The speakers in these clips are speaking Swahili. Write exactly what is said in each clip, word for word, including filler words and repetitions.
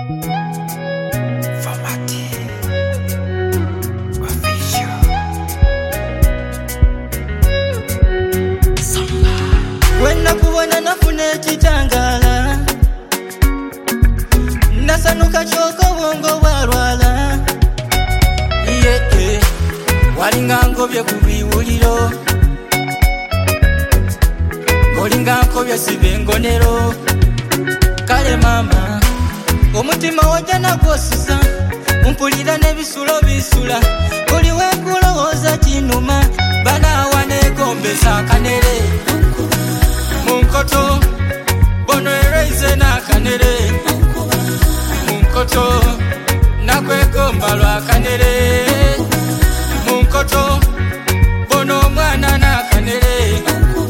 Chitangala nasanuka choko wongo warwala yeah, yeah. Walingango bye kubiwuliro Ngolingango bye sibengonero Kale mama omutima wajana gwosusa Mpulira nebisulo bisula Buli wekulowooza kinuma Bana wanegombesa kanere Munkoto Bono erase na kanere Munkoto Nakwegomba lwa kanere Munkoto Bono mwana na kanere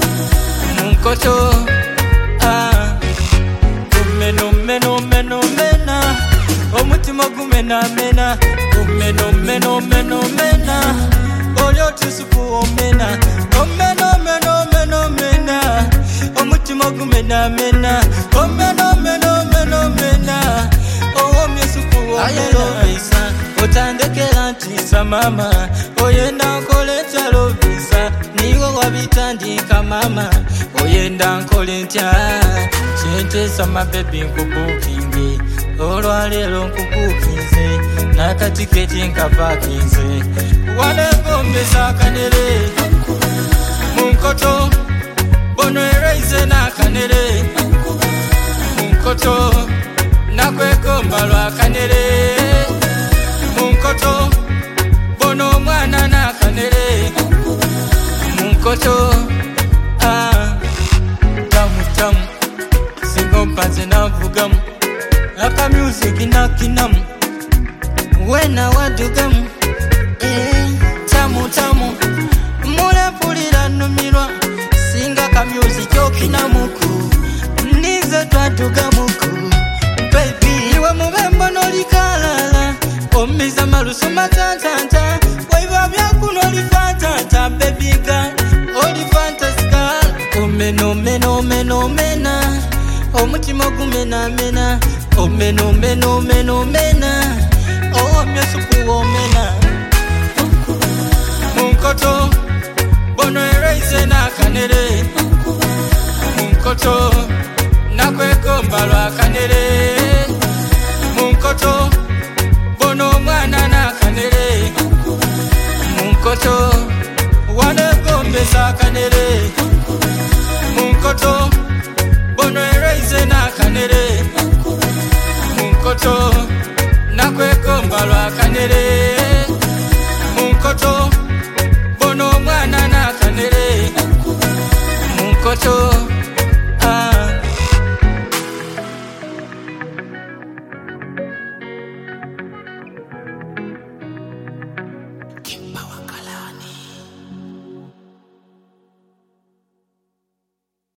Munkoto Ah Umeno meno meno mena Omutima gumena mena Umeno meno meno mena Olyo tusupu omena Omeno meno meno mena Omutima gumena mena Omeno meno meno mena Owo myesupu omena Visa Otandekela ntisa mama Oyenda nkole ntya lovisa Niwo wabitandika mama Oyenda nkole ntya Chentesa mabebi nkubukinge Olwalero nkubukinze Nakatiketi nkapakinze Wanegombesa kanere Munkoto Bono erase na kanere Munkoto Nakwegomba lwa kanere Munkoto Bono mwana na kanere Munkoto Ah Tamu tamu Singo mpanze na vugamu Aka music inakinamu Wena wadugamu Eh Tamu tamu Mule pulira numirwa Singa ka music okina muku Nize twaduga muku Baby iwe mubembo nolikalala Omiza malusu matatata Waiva byakuno olifatata Baby girl olifantasika Omeno meno meno mena Omutima gumena mena Omeno meno meno mena Oh myesupu omena Munkoto Bono erase na kanere Munkoto Nakwegomba lwa kanere